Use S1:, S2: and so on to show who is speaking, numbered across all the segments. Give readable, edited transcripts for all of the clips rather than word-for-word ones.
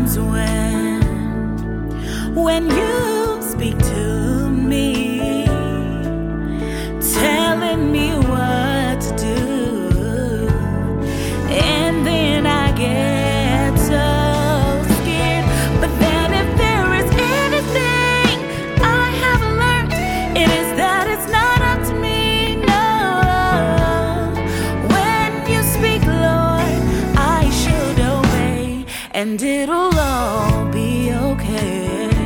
S1: times when you speak to me, telling me what to do, and then I get so scared. But then if there is anything I have learned, it is that it's not up to me, no. When you speak, Lord, I should obey, and it'll all be okay.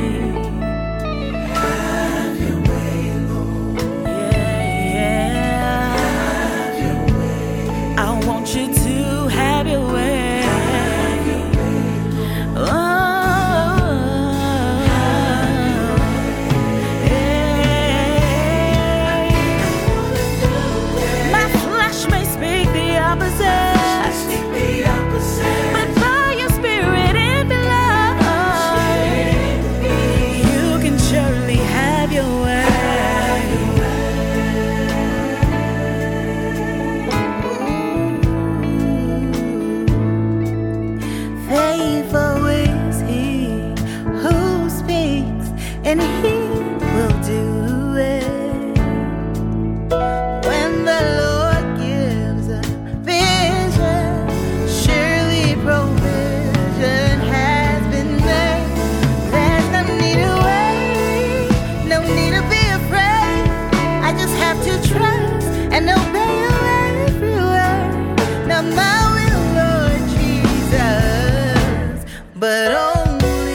S2: Faithful is he who speaks, and he will do it. When the Lord gives a vision, surely provision has been made. There's no need to wait, no need to be afraid. I just have to trust and obey your every word. Not my will, Lord Jesus, but only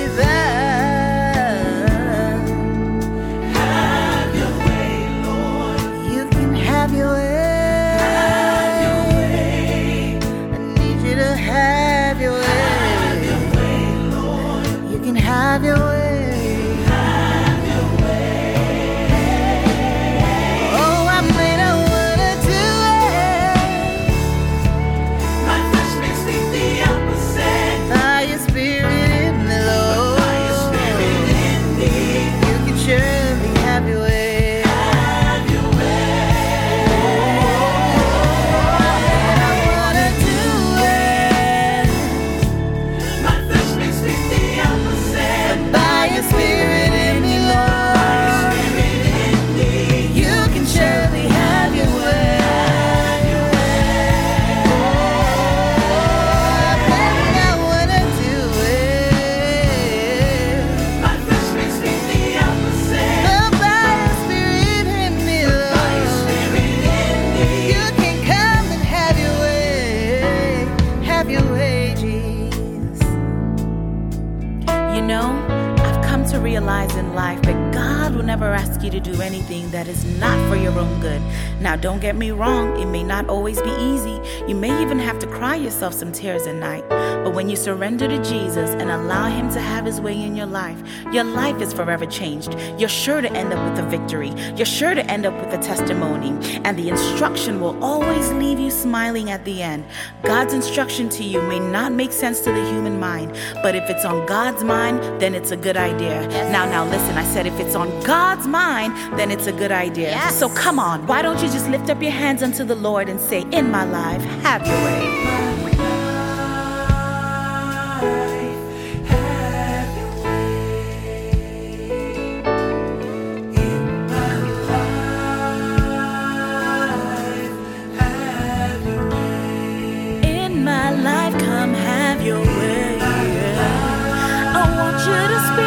S2: that.
S3: Have your way, Lord.
S2: You can have your way.
S3: Have your way.
S2: I need you to have your way.
S3: Have your way, Lord.
S2: You can have your way.
S3: Have your way.
S2: Oh, I may not wanna do it.
S3: My flesh may speak the opposite.
S2: By your spirit in me, Lord.
S3: By your spirit in me.
S2: You can surely have your way.
S3: Have your way.
S2: I wanna do it.
S3: My flesh may speak the opposite.
S2: By your spirit in me, Lord.
S3: Spirit in me.
S2: You can surely have your way. I wanna do it.
S3: My flesh may speak the opposite.
S2: By your spirit in me,
S3: By your
S2: Lord.
S3: spirit in me.
S2: You can come and have your way. Have your way, Jesus.
S1: You know, I've come to realize in life that God will never ask you to do anything that is not for your own good. Now, don't get me wrong, it may not always be easy. You may even have to cry yourself some tears at night. But when you surrender to Jesus and allow Him to have His way in your life is forever changed. You're sure to end up with a victory. You're sure to end up with a testimony. And the instruction will always leave you smiling at the end. God's instruction to you may not make sense to the human mind, but if it's on God's mind, then it's a good idea. Now listen, I said if it's on God's mind, then it's a good idea.
S2: Yes.
S1: So come on, why don't you just lift up your hands unto the Lord and say, in my life, have your way. In my life, come have your way. I want you to speak.